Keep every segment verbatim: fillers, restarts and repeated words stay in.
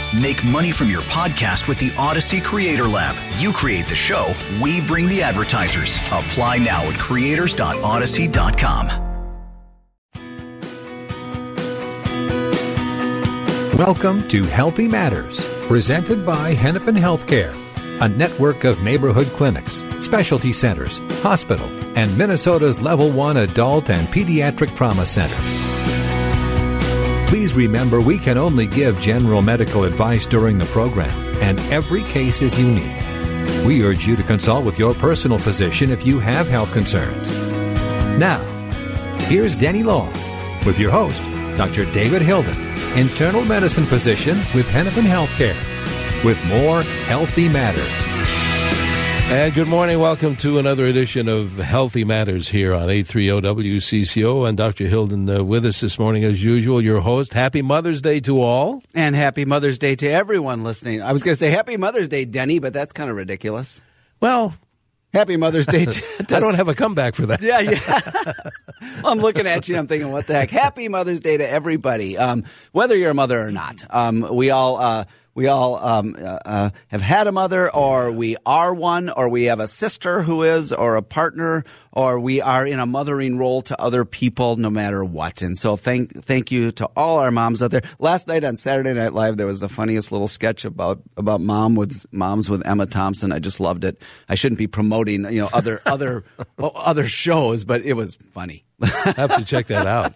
Make money from your podcast with the Odyssey Creator Lab. You create the show, we bring the advertisers. Apply now at creators dot odyssey dot com. Welcome to Healthy Matters, presented by Hennepin Healthcare, a network of neighborhood clinics, specialty centers, hospital, and Minnesota's Level one Adult and Pediatric Trauma Center. Please remember we can only give general medical advice during the program, and every case is unique. We urge you to consult with your personal physician if you have health concerns. Now, here's Denny Long with your host, Doctor David Hilden, internal medicine physician with Hennepin Healthcare, with more Healthy Matters. And good morning. Welcome to another edition of Healthy Matters here on eight thirty W C C O. And Doctor Hilden uh, with us this morning as usual, your host. Happy Mother's Day to all. And happy Mother's Day to everyone listening. I was going to say Happy Mother's Day, Denny, but that's kind of ridiculous. Well, Happy Mother's Day to, to I don't have a comeback for that. Yeah, yeah. I'm looking at you. I'm thinking, what the heck? Happy Mother's Day to everybody, um, whether you're a mother or not. Um, we all uh, we all um, uh, uh, have had a mother, or we are one, or we have a sister who is, or a partner, or we are in a mothering role to other people, no matter what. And so thank thank you to all our moms out there. Last night on Saturday Night Live, there was the funniest little sketch about about mom with moms with Emma Thompson. I just loved it. I shouldn't be promoting, you know, other other other shows, but it was funny. I have to check that out.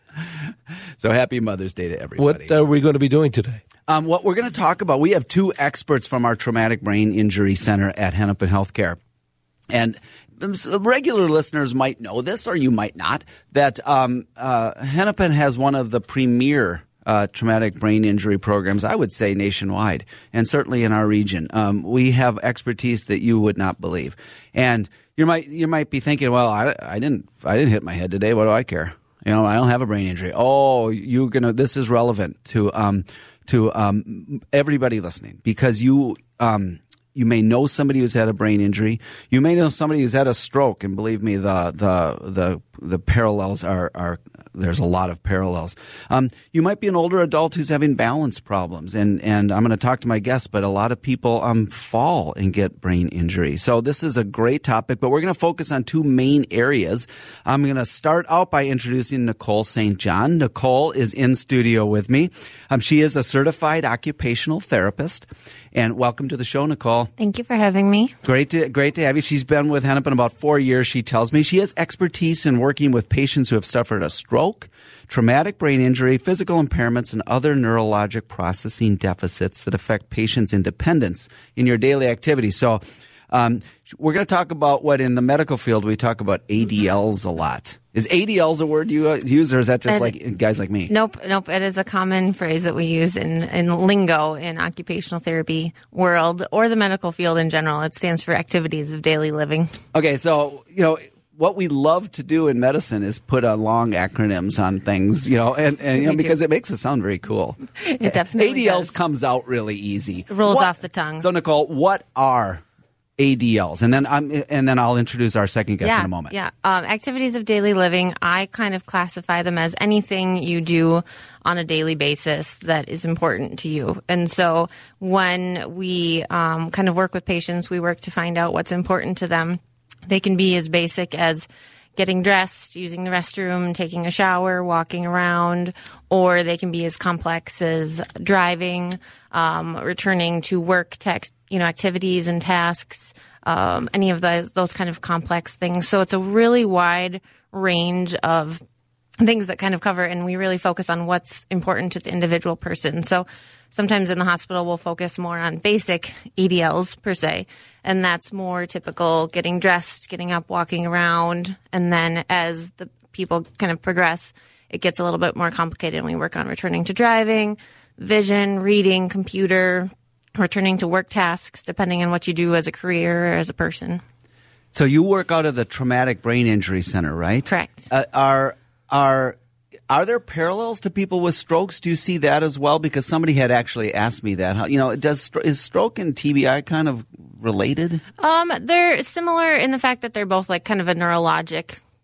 So happy Mother's Day to everybody. What are we going to be doing today? Um, what we're going to talk about, we have two experts from our Traumatic Brain Injury Center at Hennepin Healthcare. And regular listeners might know this, or you might not, that um, uh, Hennepin has one of the premier uh, traumatic brain injury programs, I would say nationwide, and certainly in our region. Um, we have expertise that you would not believe. And you might you might be thinking, well, I, I didn't I didn't hit my head today. What do I care? You know, I don't have a brain injury. Oh, you're gonna. This is relevant to um, to um, everybody listening, because you um, you may know somebody who's had a brain injury. You may know somebody who's had a stroke, and believe me, the the the the parallels are are. There's a lot of parallels. Um, you might be an older adult who's having balance problems, and, and I'm going to talk to my guests, but a lot of people um, fall and get brain injury. So this is a great topic, but we're going to focus on two main areas. I'm going to start out by introducing Nicole Saint John. Nicole is in studio with me. Um, she is a certified occupational therapist. And welcome to the show, Nicole. Thank you for having me. Great to great to have you. She's been with Hennepin about four years, she tells me. She has expertise in working with patients who have suffered a stroke, traumatic brain injury, physical impairments, and other neurologic processing deficits that affect patients' independence in your daily activities. So um, we're going to talk about what in the medical field we talk about A D Ls a lot. Is A D Ls a word you use, or is that just it, like guys like me? Nope, nope. It is a common phrase that we use in, in lingo in occupational therapy world, or the medical field in general. It stands for activities of daily living. Okay, so, you know, what we love to do in medicine is put uh, long acronyms on things, you know, and, and you know, because it makes it sound very cool. It definitely A D Ls does. Comes out really easy. It rolls what, off the tongue. So, Nicole, what are A D Ls? And then I'm and then I'll introduce our second guest yeah, in a moment. Yeah, um, activities of daily living. I kind of classify them as anything you do on a daily basis that is important to you. And so when we um, kind of work with patients, we work to find out what's important to them. They can be as basic as getting dressed, using the restroom, taking a shower, walking around, or they can be as complex as driving, um, returning to work, text, you know, activities and tasks, um, any of the, those kind of complex things. So it's a really wide range of things that kind of cover, and we really focus on what's important to the individual person. So sometimes in the hospital, we'll focus more on basic A D Ls per se, and that's more typical getting dressed, getting up, walking around. And then as the people kind of progress, it gets a little bit more complicated, and we work on returning to driving, vision, reading, computer, returning to work tasks, depending on what you do as a career or as a person. So you work out of the Traumatic Brain Injury Center, right? Correct. Uh, are are Are there parallels to people with strokes? Do you see that as well? Because somebody had actually asked me that. How, you know, does is stroke and T B I kind of related? Um, they're similar in the fact that they're both like kind of a neurologic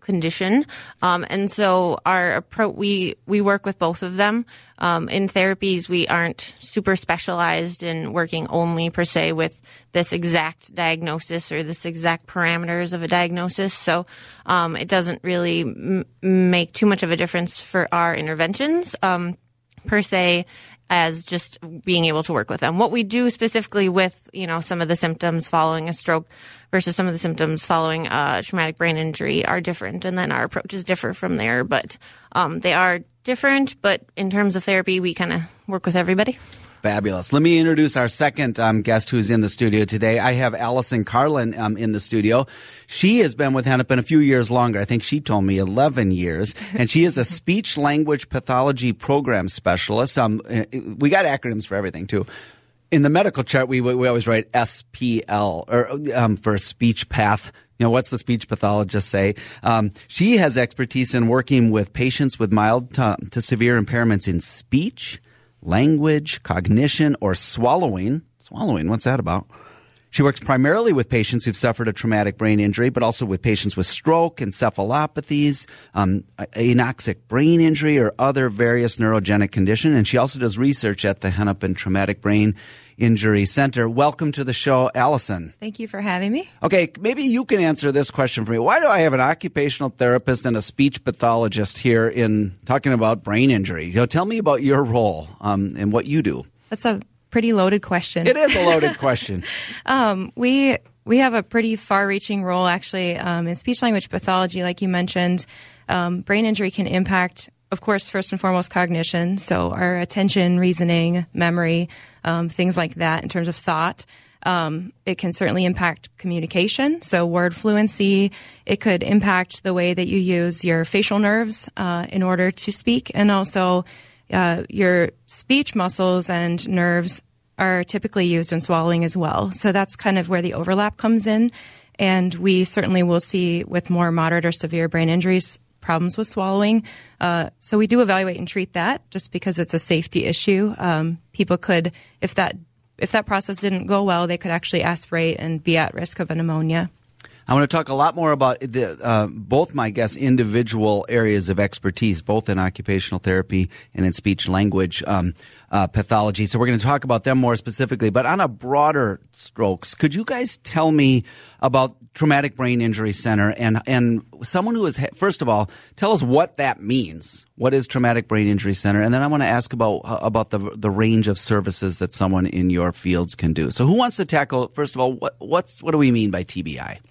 condition. Um, and so our approach, we, we work with both of them. Um, in therapies, we aren't super specialized in working only per se with this exact diagnosis or this exact parameters of a diagnosis. So um, it doesn't really m- make too much of a difference for our interventions um, per se, as just being able to work with them. What we do specifically with, you know, some of the symptoms following a stroke versus some of the symptoms following a traumatic brain injury are different, and then our approaches differ from there. But um, they are different, but in terms of therapy, we kind of work with everybody. Fabulous. Let me introduce our second um, guest who's in the studio today. I have Allison Carlin um, in the studio. She has been with Hennepin a few years longer. I think she told me eleven years. And she is a speech language pathology program specialist. Um, we got acronyms for everything, too. In the medical chart, we we always write S P L or um, for speech path. You know, what's the speech pathologist say? Um, she has expertise in working with patients with mild to, to severe impairments in speech, language, cognition, or swallowing. Swallowing, what's that about? She works primarily with patients who've suffered a traumatic brain injury, but also with patients with stroke, encephalopathies, um, anoxic brain injury, or other various neurogenic condition. And she also does research at the Hennepin Traumatic Brain Injury Center. Welcome to the show, Allison. Thank you for having me. Okay, maybe you can answer this question for me. Why do I have an occupational therapist and a speech pathologist here in talking about brain injury? You know, tell me about your role um, and what you do. That's a pretty loaded question. It is a loaded question. um, we we have a pretty far-reaching role, actually, um, in speech-language pathology, like you mentioned. Um, brain injury can impact, of course, first and foremost, cognition, so our attention, reasoning, memory, um, things like that in terms of thought. Um, it can certainly impact communication, so word fluency. It could impact the way that you use your facial nerves uh, in order to speak, and also uh, your speech muscles and nerves are typically used in swallowing as well. So that's kind of where the overlap comes in, and we certainly will see with more moderate or severe brain injuries problems with swallowing. Uh, so we do evaluate and treat that just because it's a safety issue. Um, people could, if that if that process didn't go well, they could actually aspirate and be at risk of a pneumonia. I want to talk a lot more about the, uh, both my guests' individual areas of expertise, both in occupational therapy and in speech language um, uh, pathology. So we're going to talk about them more specifically. But on a broader strokes, could you guys tell me about Traumatic Brain Injury Center and and someone who is, first of all, tell us what that means. What is Traumatic Brain Injury Center? And then I want to ask about uh, about the the range of services that someone in your fields can do. So who wants to tackle, first of all, what what's what do we mean by T B I?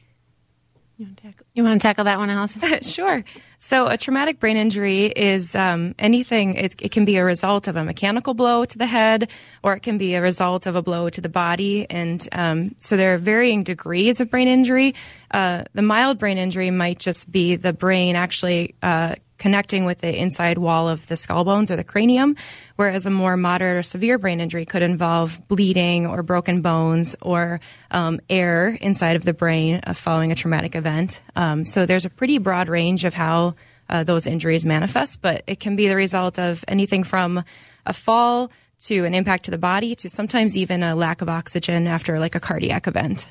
You want to tackle, you want to tackle that one, Allison? Sure. So a traumatic brain injury is um, anything. It, it can be a result of a mechanical blow to the head, or it can be a result of a blow to the body. And um, so there are varying degrees of brain injury. Uh, the mild brain injury might just be the brain actually uh, connecting with the inside wall of the skull bones or the cranium, whereas a more moderate or severe brain injury could involve bleeding or broken bones or um, air inside of the brain uh, following a traumatic event. Um, so there's a pretty broad range of how uh, those injuries manifest, but it can be the result of anything from a fall to an impact to the body to sometimes even a lack of oxygen after like a cardiac event.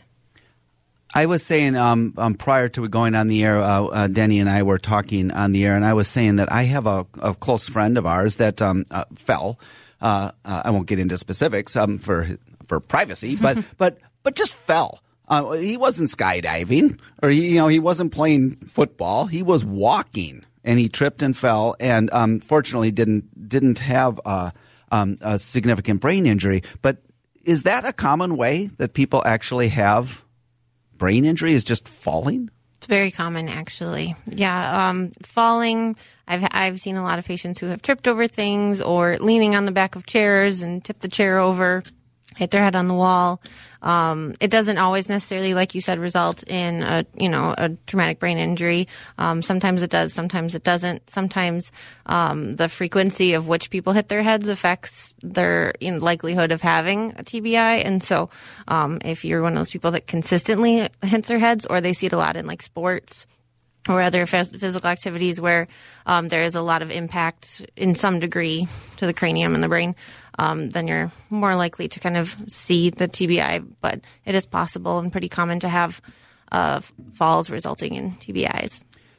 I was saying um, um, prior to going on the air, uh, uh, Denny and I were talking on the air, and I was saying that I have a, a close friend of ours that um, uh, fell. Uh, uh, I won't get into specifics um, for for privacy, but but but just fell. Uh, he wasn't skydiving, or he, you know, he wasn't playing football. He was walking, and he tripped and fell, and um, fortunately didn't didn't have uh, um, a significant brain injury. But is that a common way that people actually have brain injury, is just falling? It's very common, actually. Yeah, um, falling. I've I've seen a lot of patients who have tripped over things or leaning on the back of chairs and tipped the chair over, hit their head on the wall. Um, it doesn't always necessarily, like you said, result in a, you know, a traumatic brain injury. Um, sometimes it does, sometimes it doesn't. Sometimes um, the frequency of which people hit their heads affects their you know, likelihood of having a T B I. And so um, if you're one of those people that consistently hits their heads, or they see it a lot in like sports or other phys- physical activities where um, there is a lot of impact in some degree to the cranium and the brain, um, then you're more likely to kind of see the T B I. But it is possible and pretty common to have uh, falls resulting in T B Is.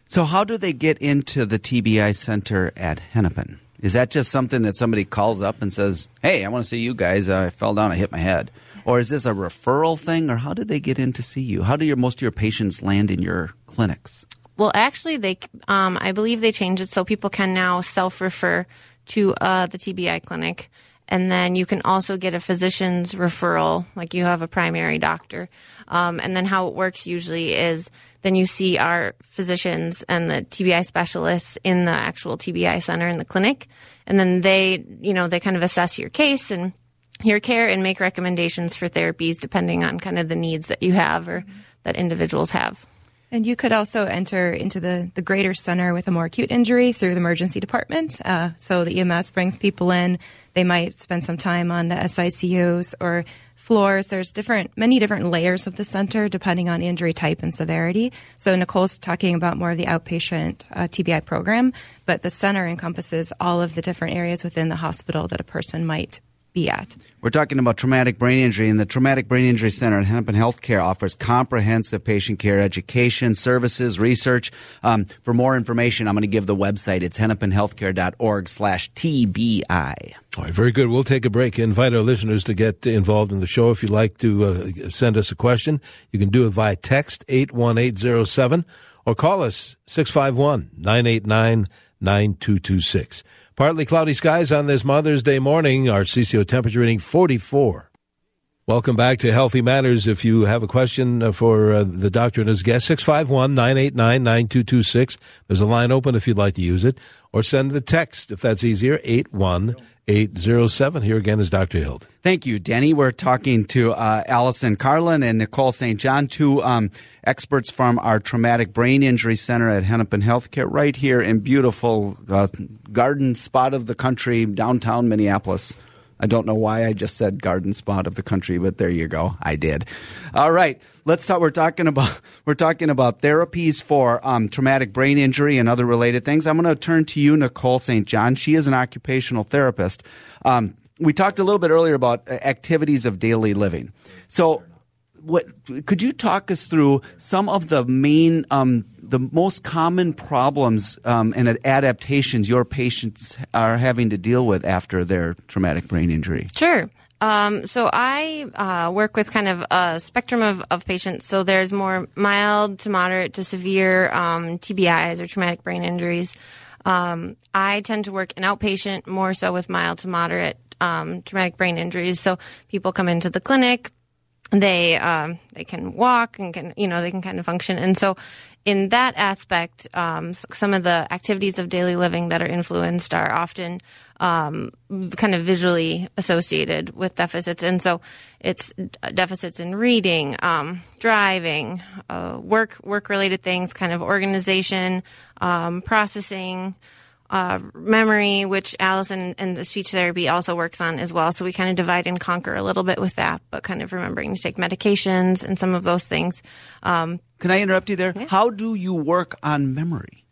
So how do they get into the T B I center at Hennepin? Is that just something that somebody calls up and says, hey, I want to see you guys. Uh, I fell down, I hit my head. Or is this a referral thing, or how do they get in to see you? How do your most of your patients land in your clinics? Well, actually, they um, I believe they changed it so people can now self-refer to uh, the T B I clinic. And then you can also get a physician's referral, like you have a primary doctor. Um, and then how it works usually is then you see our physicians and the T B I specialists in the actual T B I center in the clinic. And then they, you know, they kind of assess your case and your care and make recommendations for therapies depending on kind of the needs that you have or that individuals have. And you could also enter into the, the greater center with a more acute injury through the emergency department. Uh, so the E M S brings people in. They might spend some time on the S I C Us or floors. There's different, many different layers of the center depending on injury type and severity. So Nicole's talking about more of the outpatient uh, T B I program, but the center encompasses all of the different areas within the hospital that a person might be at. We're talking about traumatic brain injury, and the Traumatic Brain Injury Center at Hennepin Healthcare offers comprehensive patient care, education, services, research. Um, for more information, I'm going to give the website. It's hennepin healthcare dot org slash T B I. All right, very good. We'll take a break. Invite our listeners to get involved in the show. If you'd like to uh, send us a question, you can do it via text eight one eight zero seven or call us six five one, nine eight nine, nine two two six. Partly cloudy skies on this Mother's Day morning. Our C C O temperature reading forty-four. Welcome back to Healthy Matters. If you have a question for uh, the doctor and his guest, six five one, nine eight nine, nine two two six. There's a line open if you'd like to use it. Or send the text, if that's easier, eight one eight zero seven. Here again is Doctor Hilden. Thank you, Denny. We're talking to uh, Allison Carlin and Nicole Saint John, two um, experts from our Traumatic Brain Injury Center at Hennepin Healthcare, right here in beautiful uh, garden spot of the country, downtown Minneapolis. I don't know why I just said garden spot of the country, but there you go. I did. All right, let's talk. We're talking about we're talking about therapies for um, traumatic brain injury and other related things. I'm going to turn to you, Nicole Saint John. She is an occupational therapist. Um, we talked a little bit earlier about activities of daily living. So, what could you talk us through some of the main, um, the most common problems um, and adaptations your patients are having to deal with after their traumatic brain injury? Sure. Um, so I uh, work with kind of a spectrum of, of patients. So there's more mild to moderate to severe um, T B Is or traumatic brain injuries. Um, I tend to work in outpatient more so with mild to moderate um, traumatic brain injuries. So people come into the clinic. They um, they can walk and can you know they can kind of function, and so in that aspect, um, some of the activities of daily living that are influenced are often um, kind of visually associated with deficits, and so it's deficits in reading, um, driving, uh, work work related things, kind of organization, um, processing. Uh, memory, which Allison and the speech therapy also works on as well. So we kind of divide and conquer a little bit with that, but kind of remembering to take medications and some of those things. Um, Can I interrupt you there? Yeah. How do you work on memory?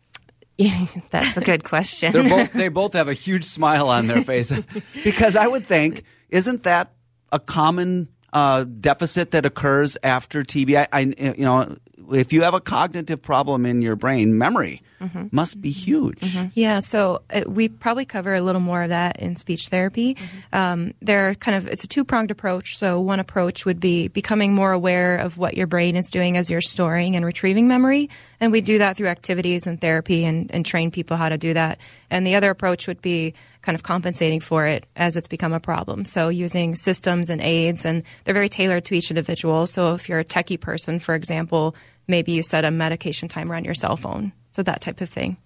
That's a good question. They're both, they both have a huge smile on their face. Because I would think, isn't that a common uh, deficit that occurs after T B I? I, you know, if you have a cognitive problem in your brain, memory mm-hmm. must be huge. Mm-hmm. Yeah, so uh, we probably cover a little more of that in speech therapy. Mm-hmm. Um, there are kind of it's a two-pronged approach. So one approach would be becoming more aware of what your brain is doing as you're storing and retrieving memory, and we do that through activities and therapy and, and train people how to do that. And the other approach would be kind of compensating for it as it's become a problem. So using systems and aids, and they're very tailored to each individual. So if you're a techie person, for example, maybe you set a medication timer on your cell phone. So that type of thing.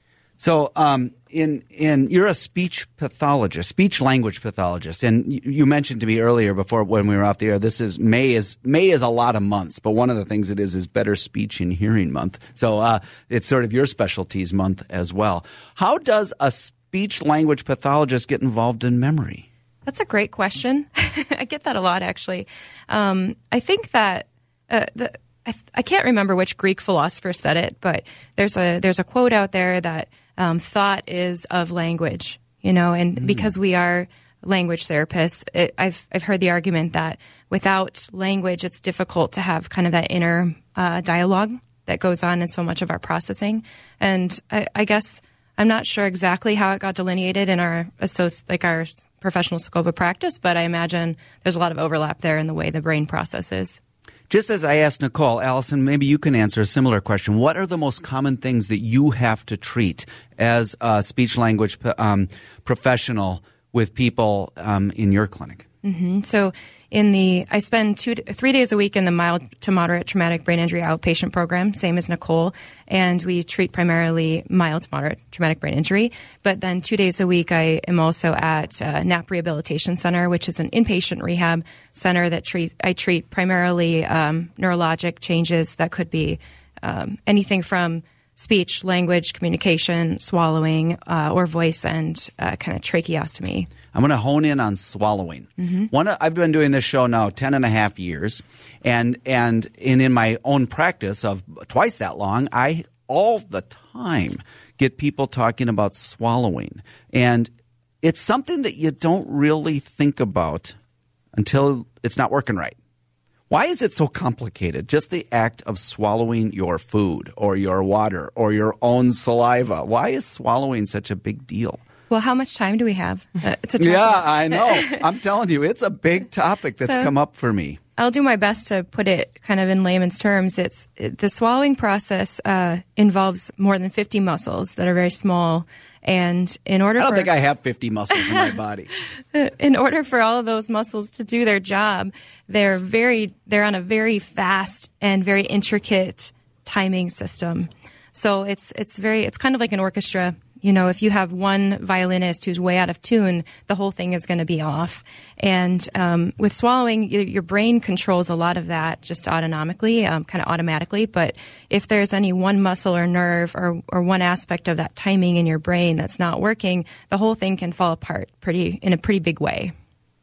So um, in in you're a speech pathologist, speech language pathologist, and you, you mentioned to me earlier before when we were off the air, this is May is May is a lot of months, but one of the things it is is Better Speech and Hearing Month. So uh, it's sort of your specialties month as well. How does a speech language pathologist get involved in memory? That's a great question. I get that a lot, actually. Um, I think that uh, the I, th- I can't remember which Greek philosopher said it, but there's a there's a quote out there that um, thought is of language, you know, and mm. because we are language therapists, it, I've I've heard the argument that without language, it's difficult to have kind of that inner uh, dialogue that goes on in so much of our processing. And I, I guess I'm not sure exactly how it got delineated in our associ- like our professional scope of practice, but I imagine there's a lot of overlap there in the way the brain processes. Just as I asked Nicole, Allison, maybe you can answer a similar question. What are the most common things that you have to treat as a speech language um, professional with people um, in your clinic? Mm-hmm. So in the, I spend two, three days a week in the mild to moderate traumatic brain injury outpatient program, same as Nicole, and we treat primarily mild to moderate traumatic brain injury. But then two days a week, I am also at uh, N A P Rehabilitation Center, which is an inpatient rehab center that treat, I treat primarily um, neurologic changes that could be um, anything from speech, language, communication, swallowing, uh, or voice and uh, kind of tracheostomy. I'm going to hone in on swallowing. Mm-hmm. One, I've been doing this show now ten and a half years, and and in, in my own practice of twice that long, I all the time get people talking about swallowing. And it's something that you don't really think about until it's not working right. Why is it so complicated? Just the act of swallowing your food or your water or your own saliva. Why is swallowing such a big deal? Well, how much time do we have uh, to talk Yeah, about? I know. I'm telling you, it's a big topic that's So- come up for me. I'll do my best to put it kind of in layman's terms. It's it, the swallowing process uh, involves more than fifty muscles that are very small, and in order I don't for think I have fifty muscles in my body. in order for all of those muscles to do their job, they're very they're on a very fast and very intricate timing system. So it's it's very it's kind of like an orchestra. You know, if you have one violinist who's way out of tune, the whole thing is going to be off. And um, with swallowing, you, your brain controls a lot of that just autonomically, um, kind of automatically. But if there's any one muscle or nerve or, or one aspect of that timing in your brain that's not working, the whole thing can fall apart pretty in a pretty big way.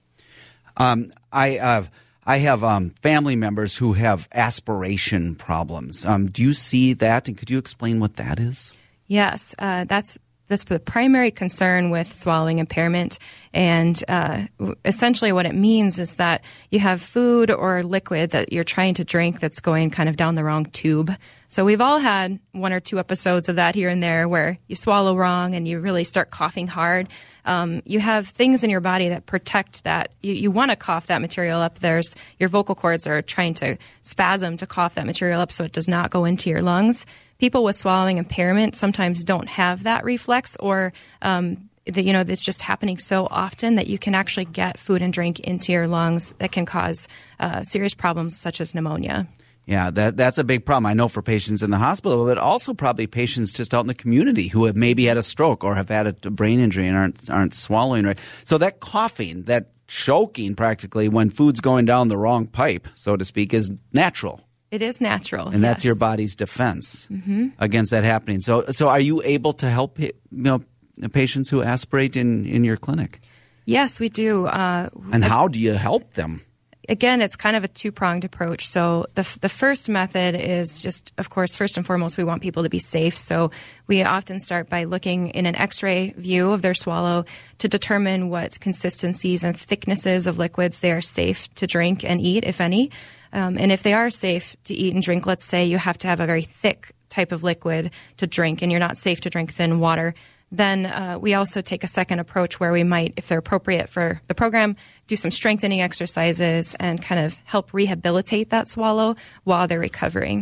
Um, I uh, I have um, family members who have aspiration problems. Um, do you see that? And could you explain what that is? Yes, uh, that's that's the primary concern with swallowing impairment. And uh, essentially what it means is that you have food or liquid that you're trying to drink that's going kind of down the wrong tube. So we've all had one or two episodes of that here and there where you swallow wrong and you really start coughing hard. Um, you have things in your body that protect that. You, you want to cough that material up. There's your vocal cords are trying to spasm to cough that material up so it does not go into your lungs. People with swallowing impairment sometimes don't have that reflex, or um, the, you know, it's just happening so often that you can actually get food and drink into your lungs that can cause uh, serious problems such as pneumonia. Yeah, that that's a big problem. I know for patients in the hospital, but also probably patients just out in the community who have maybe had a stroke or have had a brain injury and aren't aren't swallowing right. So that coughing, that choking practically when food's going down the wrong pipe, so to speak, is natural. It is natural. And that's yes. your body's defense mm-hmm. against that happening. So so are you able to help you know, patients who aspirate in, in your clinic? Yes, we do. Uh, and how do you help them? Again, it's kind of a two-pronged approach. So the the first method is just, of course, first and foremost, we want people to be safe. So we often start by looking in an X-ray view of their swallow to determine what consistencies and thicknesses of liquids they are safe to drink and eat, if any. Um, and if they are safe to eat and drink, let's say you have to have a very thick type of liquid to drink and you're not safe to drink thin water, then uh, we also take a second approach where we might, if they're appropriate for the program, do some strengthening exercises and kind of help rehabilitate that swallow while they're recovering.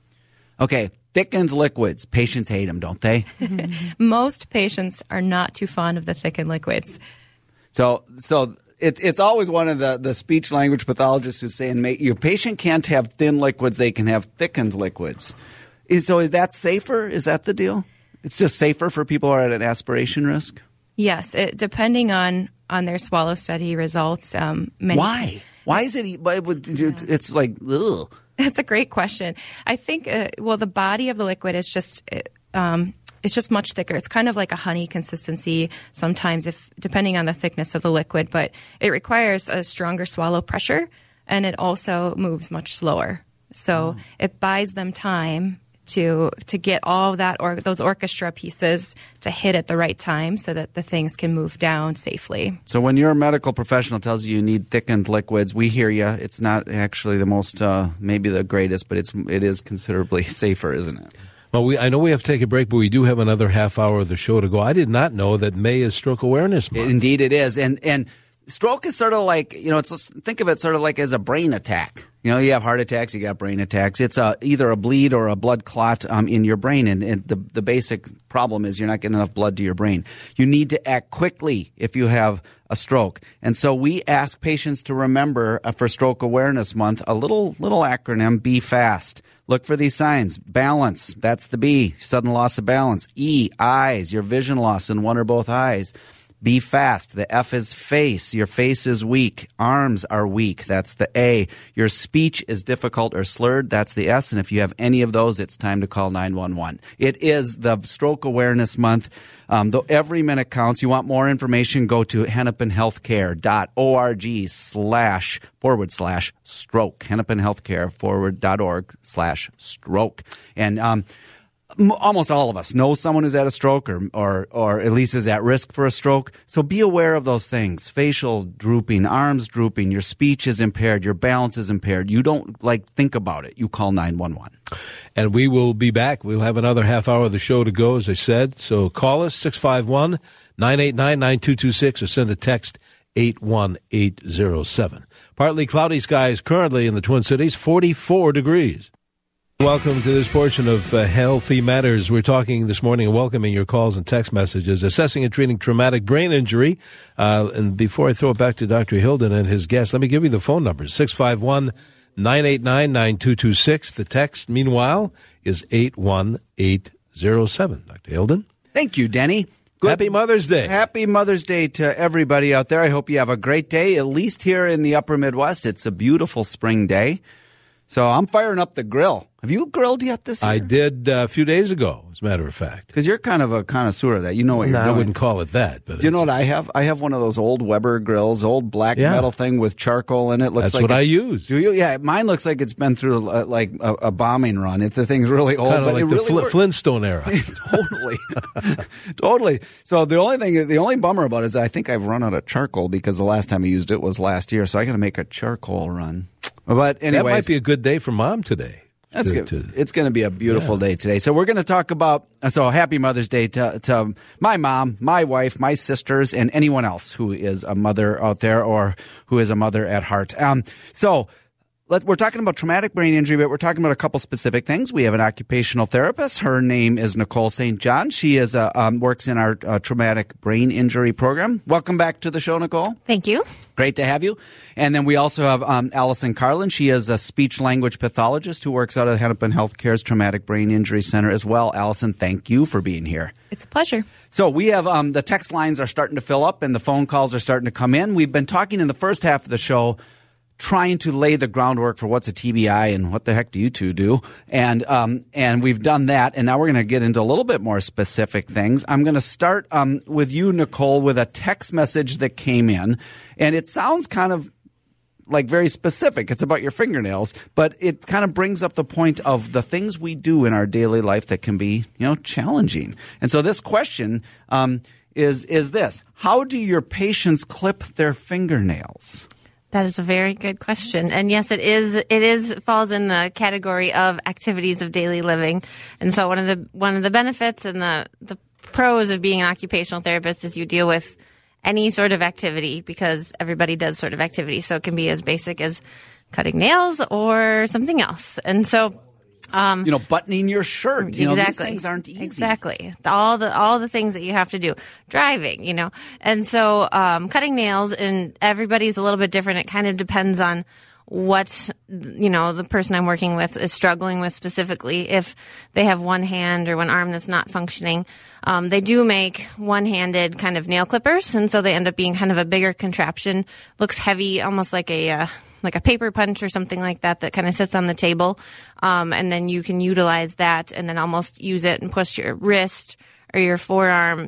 Okay, thickened liquids. Patients hate them, don't they? Most patients are not too fond of the thickened liquids. So, so it, it's always one of the, the speech language pathologists who's saying, your patient can't have thin liquids, they can have thickened liquids. Is, so is that safer? Is that the deal? It's just safer for people who are at an aspiration risk? Yes, it, depending on, on their swallow study results. Um, many, Why? Why is it? Why would, yeah. It's like, ugh. That's a great question. I think, uh, well, the body of the liquid is just, um, it's just much thicker. It's kind of like a honey consistency sometimes, if depending on the thickness of the liquid, but it requires a stronger swallow pressure, and it also moves much slower. So oh. it buys them time to to get all of that or those orchestra pieces to hit at the right time so that the things can move down safely. So when your medical professional tells you you need thickened liquids, we hear you. It's not actually the most, uh, maybe the greatest, but it's it is considerably safer, isn't it? Well, we I know we have to take a break, but we do have another half hour of the show to go. I did not know that May is Stroke Awareness Month. Indeed it is. And and stroke is sort of like, you know, it's let's think of it sort of like as a brain attack. You know, you have heart attacks, you got brain attacks. It's a, either a bleed or a blood clot um, in your brain. And, and the, the basic problem is you're not getting enough blood to your brain. You need to act quickly if you have a stroke. And so we ask patients to remember uh, for Stroke Awareness Month a little little acronym, B FAST. Look for these signs. Balance, that's the B, sudden loss of balance. E, eyes, your vision loss in one or both eyes. Be fast. The F is face. Your face is weak. Arms are weak. That's the A. Your speech is difficult or slurred. That's the S. And if you have any of those, it's time to call nine one one. It is the Stroke Awareness Month. Um, though every minute counts. You want more information, go to hennepinhealthcare.org slash forward slash stroke. hennepinhealthcare forward dot org slash stroke. And, um, almost all of us know someone who's had a stroke or, or or at least is at risk for a stroke. So be aware of those things. Facial drooping, arms drooping, your speech is impaired, your balance is impaired. You don't like think about it. You call nine one one. And we will be back. We'll have another half hour of the show to go, as I said. So call us, six five one, nine eight nine, nine two two six, or send a text, eight one eight zero seven. Partly cloudy skies currently in the Twin Cities, forty-four degrees. Welcome to this portion of uh, Healthy Matters. We're talking this morning and welcoming your calls and text messages, assessing and treating traumatic brain injury. Uh, and before I throw it back to Doctor Hilden and his guest, let me give you the phone numbers, six five one, nine eight nine, nine two two six. The text, meanwhile, is eight one eight zero seven. Doctor Hilden? Thank you, Denny. Good. Happy Mother's Day. Happy Mother's Day to everybody out there. I hope you have a great day, at least here in the upper Midwest. It's a beautiful spring day. So I'm firing up the grill. Have you grilled yet this year? I did uh, a few days ago, as a matter of fact. Because you're kind of a connoisseur of that. You know what no, you're doing. I wouldn't call it that. But do you know what I have? I have one of those old Weber grills, old black yeah. metal thing with charcoal in it. Looks That's like what I use. Do you? Yeah, mine looks like it's been through uh, like a, a bombing run. It, the thing's really old. Kind of but like it the really Fl- works. Flintstone era. Totally. Totally. So the only thing, the only bummer about it is I think I've run out of charcoal because the last time I used it was last year. So I got to make a charcoal run. But anyways. That might be a good day for Mom today. That's to, good. to, it's going to be a beautiful yeah. day today. So we're going to talk about, so happy Mother's Day to, to my mom, my wife, my sisters, and anyone else who is a mother out there or who is a mother at heart. Um, so let, we're talking about traumatic brain injury, but we're talking about a couple specific things. We have an occupational therapist. Her name is Nicole Saint John. She is a, um, works in our uh, traumatic brain injury program. Welcome back to the show, Nicole. Thank you. Great to have you. And then we also have um, Allison Carlin. She is a speech-language pathologist who works out of Hennepin Healthcare's Traumatic Brain Injury Center as well. Allison, thank you for being here. It's a pleasure. So we have um, the text lines are starting to fill up and the phone calls are starting to come in. We've been talking in the first half of the show trying to lay the groundwork for what's a T B I and what the heck do you two do. And um, and we've done that, and now we're going to get into a little bit more specific things. I'm going to start um, with you, Nicole, with a text message that came in, and it sounds kind of like very specific. It's about your fingernails, but it kind of brings up the point of the things we do in our daily life that can be, you know, challenging. And so this question um, is is this: how do your patients clip their fingernails? That is a very good question. And yes, it is, it is, falls in the category of activities of daily living. And so one of the, one of the benefits and the, the pros of being an occupational therapist is you deal with any sort of activity because everybody does sort of activity. So it can be as basic as cutting nails or something else. And so, Um, you know, buttoning your shirt. You exactly. know, these things aren't easy. Exactly. All the all the things that you have to do. Driving, you know. And so um, cutting nails, and everybody's a little bit different. It kind of depends on what, you know, the person I'm working with is struggling with specifically. If they have one hand or one arm that's not functioning, um, they do make one-handed kind of nail clippers, and so they end up being kind of a bigger contraption. Looks heavy, almost like a uh, like a paper punch or something like that that kind of sits on the table. Um, and then you can utilize that and then almost use it and push your wrist or your forearm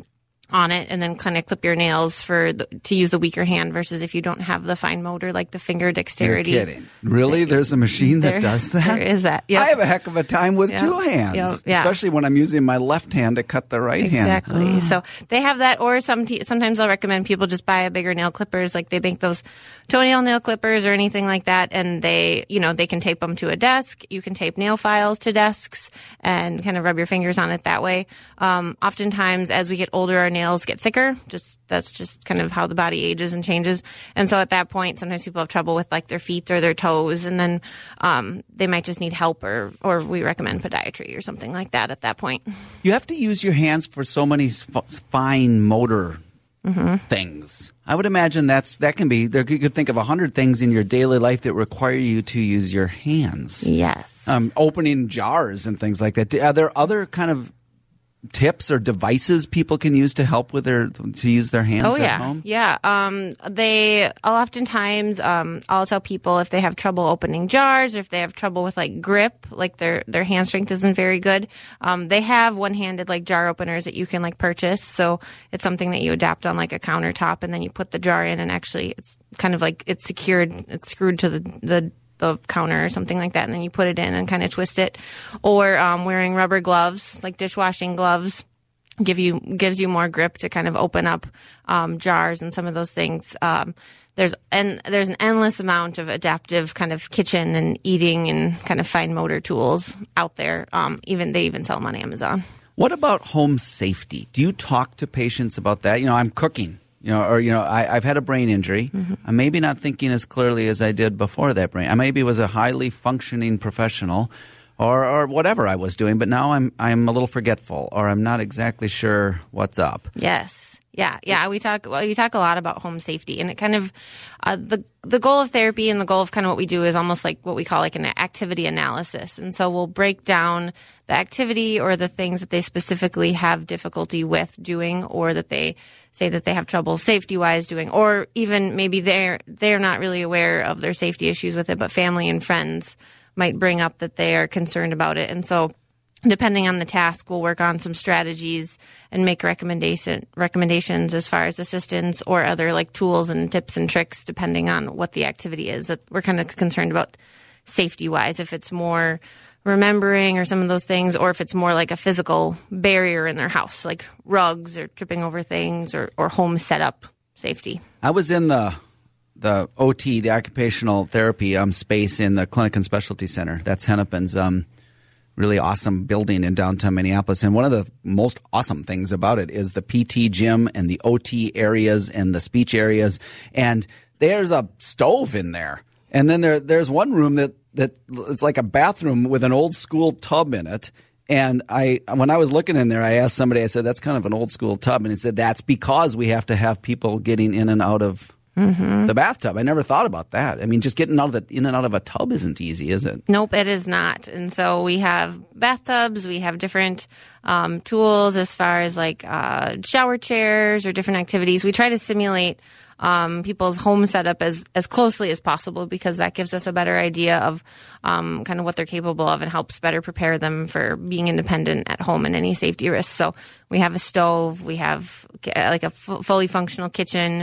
on it and then kind of clip your nails for the, to use the weaker hand versus if you don't have the fine motor like the finger dexterity. You're kidding. Really? There's a machine that there, does that? There is that. Yep. I have a heck of a time with Yep. two hands, Yep. Yeah. especially when I'm using my left hand to cut the right Exactly. hand. So they have that, or some t- sometimes I'll recommend people just buy a bigger nail clippers, like they make those toenail nail clippers or anything like that, and they, you know, they can tape them to a desk. You can tape nail files to desks and kind of rub your fingers on it that way. Um, oftentimes, as we get older, our nails get thicker. Just that's just kind of how the body ages and changes. And so at that point, sometimes people have trouble with like their feet or their toes, and then um, they might just need help, or or we recommend podiatry or something like that at that point. You have to use your hands for so many f- fine motor Mm-hmm. things. I would imagine that's that can be there. You could think of a hundred things in your daily life that require you to use your hands. Yes. Um, opening jars and things like that. Are there other kind of tips or devices people can use to help with their to use their hands Oh at yeah, home? yeah. Um, they I'll oftentimes um, I'll tell people if they have trouble opening jars, or if they have trouble with like grip, like their their hand strength isn't very good. Um, they have one-handed like jar openers that you can like purchase. So it's something that you adapt on like a countertop, and then you put the jar in, and actually it's kind of like it's secured, it's screwed to the the the counter or something like that, and then you put it in and kind of twist it. Or um, wearing rubber gloves, like dishwashing gloves, give you gives you more grip to kind of open up um, jars and some of those things. Um, there's and there's an endless amount of adaptive kind of kitchen and eating and kind of fine motor tools out there. Um, even they even sell them on Amazon. What about home safety? Do you talk to patients about that? You know, I'm cooking. You know, or, you know, I, I've had a brain injury. Mm-hmm. I'm maybe not thinking as clearly as I did before that brain. I maybe was a highly functioning professional or, or whatever I was doing, but now I'm, I'm a little forgetful, or I'm not exactly sure what's up. Yes. Yeah, yeah. We talk. Well, we talk a lot about home safety, and it kind of uh, the the goal of therapy and the goal of kind of what we do is almost like what we call like an activity analysis. And so we'll break down the activity or the things that they specifically have difficulty with doing, or that they say that they have trouble safety wise doing, or even maybe they're they're not really aware of their safety issues with it, but family and friends might bring up that they are concerned about it, and so. Depending on the task, we'll work on some strategies and make recommendation recommendations as far as assistance or other like tools and tips and tricks, depending on what the activity is that we're kind of concerned about safety wise. If it's more remembering or some of those things, or if it's more like a physical barrier in their house, like rugs or tripping over things, or, or home setup safety. I was in the the O T, the occupational therapy um, space in the Clinic and Specialty Center. That's Hennepin's um really awesome building in downtown Minneapolis. And one of the most awesome things about it is the P T gym and the O T areas and the speech areas. And there's a stove in there. And then there there's one room that, that it's like a bathroom with an old school tub in it. And I when I was looking in there, I asked somebody, I said, that's kind of an old school tub. And he said, that's because we have to have people getting in and out of Mm-hmm. the bathtub. I never thought about that. I mean, just getting out of the in and out of a tub isn't easy, is it? Nope, it is not. And so we have bathtubs, we have different um, tools as far as like uh, shower chairs or different activities. We try to simulate um, people's home setup as, as closely as possible, because that gives us a better idea of um, kind of what they're capable of and helps better prepare them for being independent at home and any safety risks. So we have a stove, we have like a f- fully functional kitchen.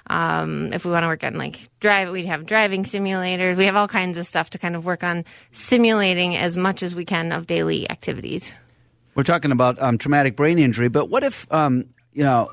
Um, if we want to work on like drive, we'd have driving simulators. We have all kinds of stuff to kind of work on simulating as much as we can of daily activities. We're talking about um, traumatic brain injury, but what if, um, you know,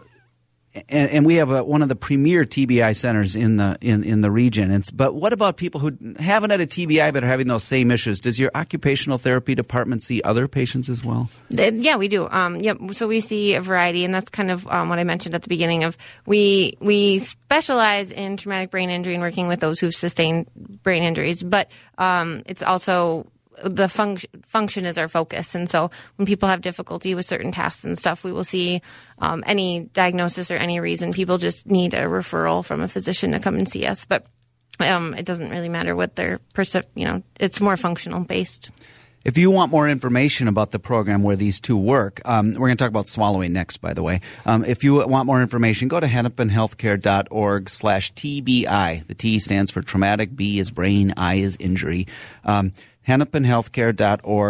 and, and we have a, one of the premier T B I centers in the in, in the region. It's, but what about people who haven't had a T B I but are having those same issues? Does your occupational therapy department see other patients as well? Yeah, we do. Um, yeah, so we see a variety, and that's kind of um, what I mentioned at the beginning of we we specialize in traumatic brain injury and working with those who've sustained brain injuries, but um, it's also the function function is our focus. And so when people have difficulty with certain tasks and stuff, we will see um, any diagnosis or any reason. People just need a referral from a physician to come and see us. But um, it doesn't really matter what their, perce- you know, it's more functional based. If you want more information about the program where these two work, um, we're going to talk about swallowing next, by the way. Um, if you want more information, go to hennepinhealthcare.org slash TBI. The T stands for traumatic, B is brain, I is injury. Um, hennepinhealthcare.org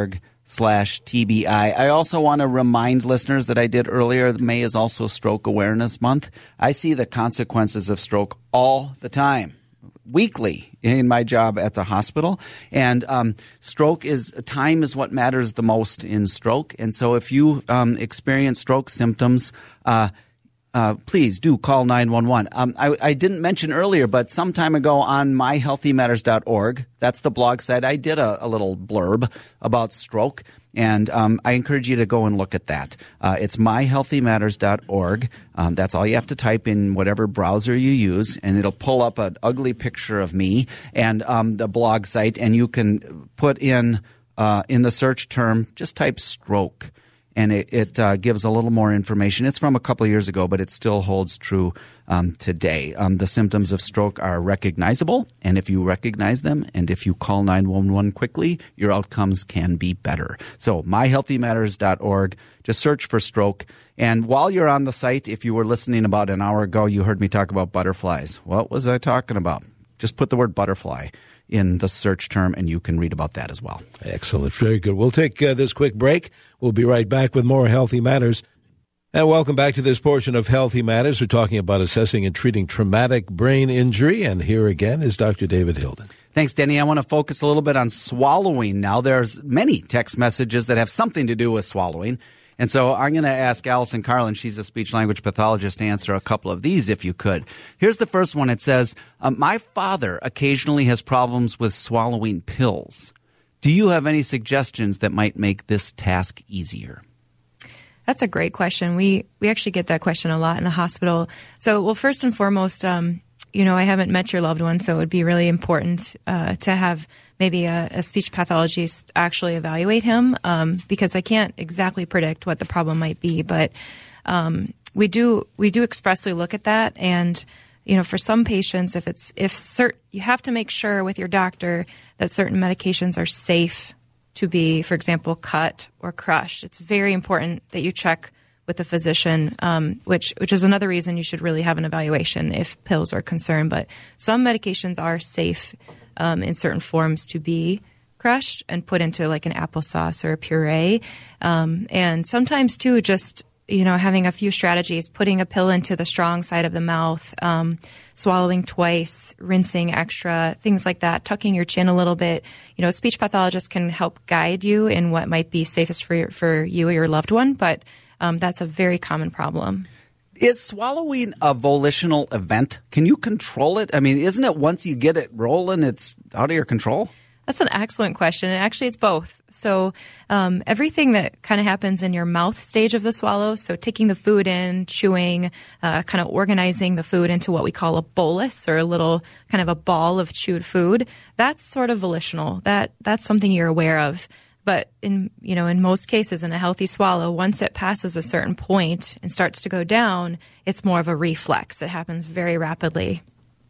slash T B I. I also want to remind listeners that I did earlier, May is also Stroke Awareness Month. I see the consequences of stroke all the time, weekly in my job at the hospital. And um, stroke is, time is what matters the most in stroke. And so if you um, experience stroke symptoms, uh, Uh, please do call nine one one. Um, I, I didn't mention earlier, but some time ago on my healthy matters dot org, that's the blog site, I did a, a little blurb about stroke, and um, I encourage you to go and look at that. Uh, it's my healthy matters dot org. Um, that's all you have to type in whatever browser you use, and it'll pull up an ugly picture of me and um, the blog site, and you can put in uh, in the search term, just type stroke. And it, it uh, gives a little more information. It's from a couple of years ago, but it still holds true um, today. Um, the symptoms of stroke are recognizable, and if you recognize them and if you call nine one one quickly, your outcomes can be better. So my healthy matters dot org, just search for stroke. And while you're on the site, if you were listening about an hour ago, you heard me talk about butterflies. What was I talking about? Just put the word butterfly in the search term, and you can read about that as well. Excellent. Very good. We'll take uh, this quick break. We'll be right back with more Healthy Matters. And welcome back to this portion of Healthy Matters. We're talking about assessing and treating traumatic brain injury. And here again is Doctor David Hilden. Thanks, Denny. I want to focus a little bit on swallowing now. There's many text messages that have something to do with swallowing. And so I'm going to ask Allison Carlin, she's a speech-language pathologist, to answer a couple of these if you could. Here's the first one. It says, um, my father occasionally has problems with swallowing pills. Do you have any suggestions that might make this task easier? That's a great question. We we actually get that question a lot in the hospital. So, well, first and foremost, um, you know, I haven't met your loved one, so it would be really important uh, to have maybe a, a speech pathologist actually evaluate him, um, because I can't exactly predict what the problem might be. But um, we do we do expressly look at that, and you know, for some patients, if it's if cert, you have to make sure with your doctor that certain medications are safe to be, for example, cut or crushed. It's very important that you check with the physician, um, which which is another reason you should really have an evaluation if pills are concerned. But some medications are safe um, in certain forms to be crushed and put into like an applesauce or a puree. Um, and sometimes too, just, you know, having a few strategies, putting a pill into the strong side of the mouth, um, swallowing twice, rinsing extra, things like that, tucking your chin a little bit. You know, a speech pathologist can help guide you in what might be safest for your, for you or your loved one, but um, that's a very common problem. Is swallowing a volitional event? Can you control it? I mean, isn't it once you get it rolling, it's out of your control? That's an excellent question. And actually, it's both. So um, everything that kind of happens in your mouth stage of the swallow, so taking the food in, chewing, uh, kind of organizing the food into what we call a bolus or a little kind of a ball of chewed food, that's sort of volitional. That that's something you're aware of. But in you know in most cases in a healthy swallow, once it passes a certain point and starts to go down, it's more of a reflex. It happens very rapidly.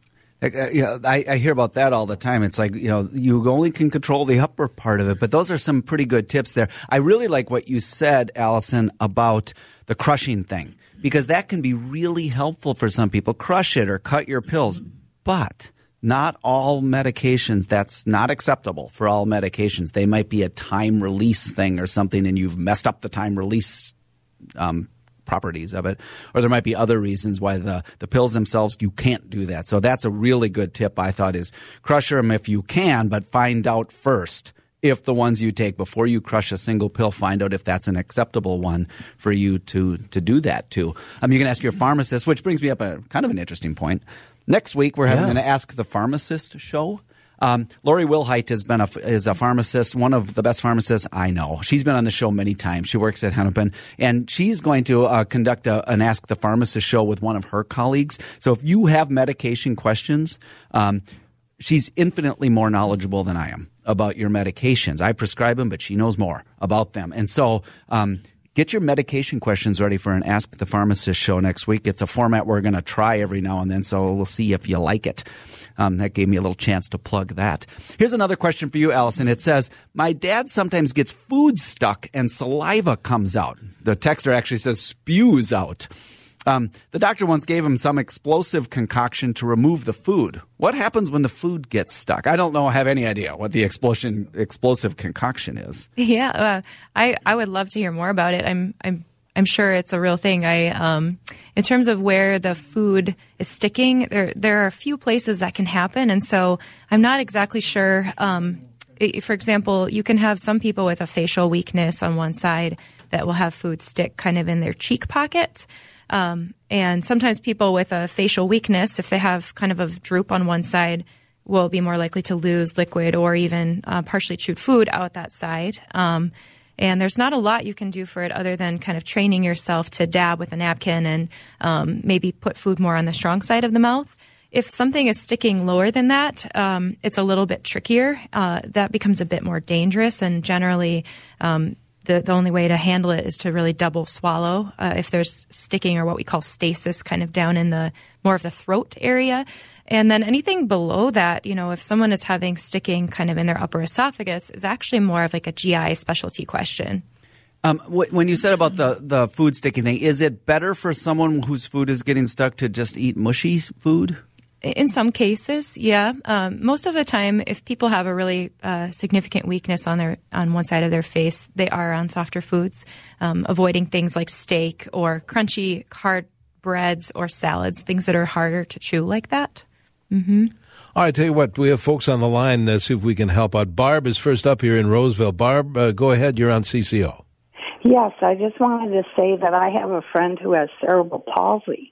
Uh, you know, I, I hear about that all the time. It's like, you know, you only can control the upper part of it, but those are some pretty good tips there. I really like what you said, Allison, about the crushing thing, because that can be really helpful for some people. Crush it or cut your pills, but not all medications. That's not acceptable for all medications. They might be a time release thing or something, and you've messed up the time release um properties of it, or there might be other reasons why the, the pills themselves, you can't do that. So that's a really good tip, I thought, is crush them if you can, but find out first if the ones you take before you crush a single pill, find out if that's an acceptable one for you to, to do that to. Um, you can ask your pharmacist, which brings me up a kind of an interesting point. Next week, we're having Yeah. an Ask the Pharmacist show. Um, Lori Wilhite has been a, is a pharmacist, one of the best pharmacists I know. She's been on the show many times. She works at Hennepin, and she's going to uh, conduct a, an Ask the Pharmacist show with one of her colleagues. So if you have medication questions, um, she's infinitely more knowledgeable than I am about your medications. I prescribe them, but she knows more about them. And so um, get your medication questions ready for an Ask the Pharmacist show next week. It's a format we're going to try every now and then, so we'll see if you like it. Um, that gave me a little chance to plug that. Here's another question for you, Allison. It says, my dad sometimes gets food stuck and saliva comes out. The texter actually says spews out. Um, the doctor once gave him some explosive concoction to remove the food. What happens when the food gets stuck? I don't know. I have any idea what the explosion explosive concoction is. Yeah, uh, I I would love to hear more about it. I'm I'm I'm sure it's a real thing. I um, in terms of where the food is sticking, there there are a few places that can happen, and so I'm not exactly sure. Um, for example, you can have some people with a facial weakness on one side that will have food stick kind of in their cheek pocket. Um, and sometimes people with a facial weakness, if they have kind of a droop on one side, will be more likely to lose liquid or even uh, partially chewed food out that side. Um, and there's not a lot you can do for it other than kind of training yourself to dab with a napkin and um, maybe put food more on the strong side of the mouth. If something is sticking lower than that, um, it's a little bit trickier. Uh, that becomes a bit more dangerous, and generally um, the, the only way to handle it is to really double swallow uh, if there's sticking or what we call stasis kind of down in the more of the throat area. And then anything below that, you know, if someone is having sticking kind of in their upper esophagus, is actually more of like a G I specialty question. Um, wh- when you said about the, the food sticking thing, is it better for someone whose food is getting stuck to just eat mushy food? In some cases, yeah. Um, most of the time, if people have a really uh, significant weakness on their on one side of their face, they are on softer foods, um, avoiding things like steak or crunchy, hard breads or salads, things that are harder to chew like that. Mm-hmm. All right, tell you what, we have folks on the line. Uh, see if we can help out. Barb is first up here in Roseville. Barb, uh, go ahead. You're on C C O. Yes, I just wanted to say that I have a friend who has cerebral palsy.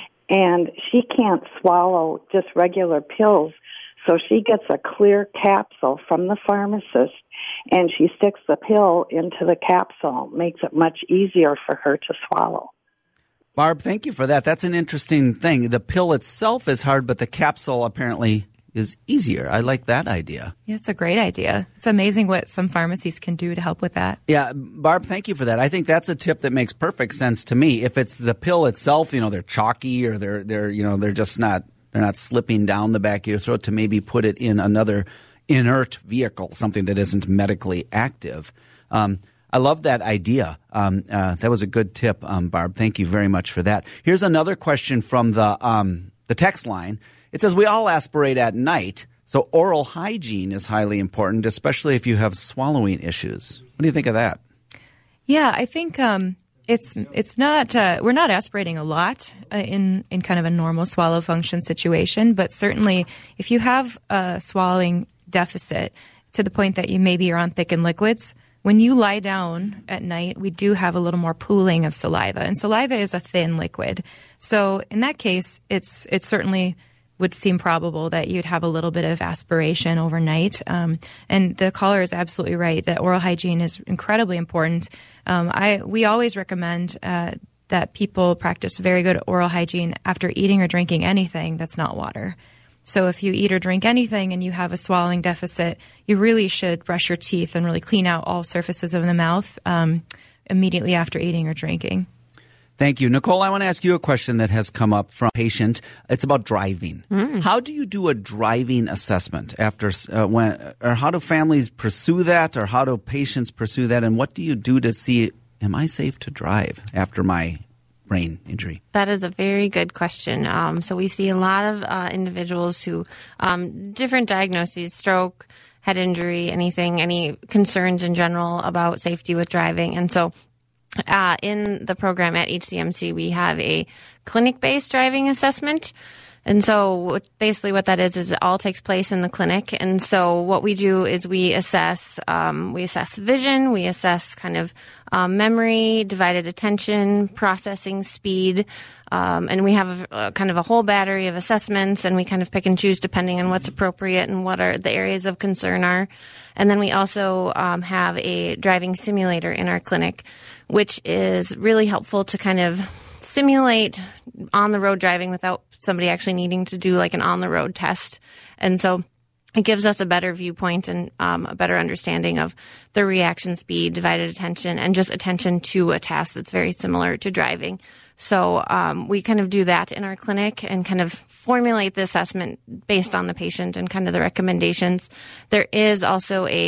And she can't swallow just regular pills, so she gets a clear capsule from the pharmacist, and she sticks the pill into the capsule. Makes it much easier for her to swallow. Barb, thank you for that. That's an interesting thing. The pill itself is hard, but the capsule apparently is easier. I like that idea. Yeah, it's a great idea. It's amazing what some pharmacies can do to help with that. Yeah, Barb, thank you for that. I think that's a tip that makes perfect sense to me. If it's the pill itself, you know, they're chalky or they're they're you know they're just not they're not slipping down the back of your throat, to maybe put it in another inert vehicle, something that isn't medically active. Um, I love that idea. Um, uh, that was a good tip, um, Barb. Thank you very much for that. Here's another question from the um, the text line. It says, we all aspirate at night, so oral hygiene is highly important, especially if you have swallowing issues. What do you think of that? Yeah, I think um, it's it's not uh, we're not aspirating a lot uh, in in kind of a normal swallow function situation, but certainly if you have a swallowing deficit to the point that you maybe are on thickened liquids, when you lie down at night, we do have a little more pooling of saliva, and saliva is a thin liquid. So in that case, it's it's certainly would seem probable that you'd have a little bit of aspiration overnight. Um, and the caller is absolutely right that oral hygiene is incredibly important. Um, I we always recommend uh, that people practice very good oral hygiene after eating or drinking anything that's not water. So if you eat or drink anything and you have a swallowing deficit, you really should brush your teeth and really clean out all surfaces of the mouth um, immediately after eating or drinking. Thank you. Nicole, I want to ask you a question that has come up from a patient. It's about driving. Mm. How do you do a driving assessment after uh, when, or how do families pursue that, or how do patients pursue that, and what do you do to see, am I safe to drive after my brain injury? That is a very good question. Um, so we see a lot of uh, individuals who, um, different diagnoses, stroke, head injury, anything, any concerns in general about safety with driving. And so Uh, in the program at H C M C, we have a clinic-based driving assessment. And so basically what that is, is it all takes place in the clinic. And so what we do is we assess, um, we assess vision, we assess kind of um, memory, divided attention, processing speed, um, and we have a, a kind of a whole battery of assessments, and we kind of pick and choose depending on what's appropriate and what are the areas of concern are. And then we also um, have a driving simulator in our clinic, which is really helpful to kind of simulate on-the-road driving without somebody actually needing to do like an on-the-road test. And so it gives us a better viewpoint and um, a better understanding of the reaction speed, divided attention, and just attention to a task that's very similar to driving. So um, we kind of do that in our clinic and kind of formulate the assessment based on the patient and kind of the recommendations. There is also a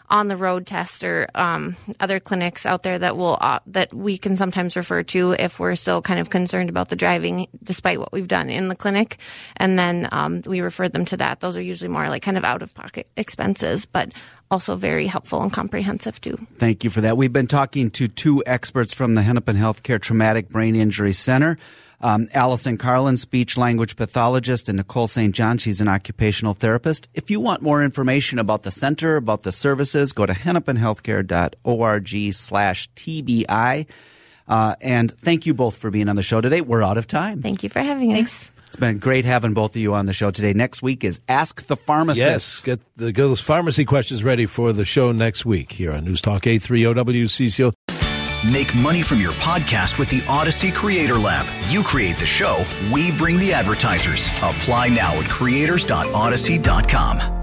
on the road tests or um, other clinics out there that will uh, that we can sometimes refer to if we're still kind of concerned about the driving, despite what we've done in the clinic, and then um, we refer them to that. Those are usually more like kind of out of pocket expenses, but also very helpful and comprehensive too. Thank you for that. We've been talking to two experts from the Hennepin Healthcare Traumatic Brain Injury Center. Um, Allison Carlin, speech language pathologist, and Nicole Saint John, she's an occupational therapist. If you want more information about the center, about the services, go to hennepinhealthcare.org slash TBI. Uh, and thank you both for being on the show today. We're out of time. Thank you for having us. It's been great having both of you on the show today. Next week is Ask the Pharmacist. Yes, get, the, get those pharmacy questions ready for the show next week here on News Talk eight thirty W C C O. Make money from your podcast with the Odyssey Creator Lab. You create the show, we bring the advertisers. Apply now at creators dot odyssey dot com.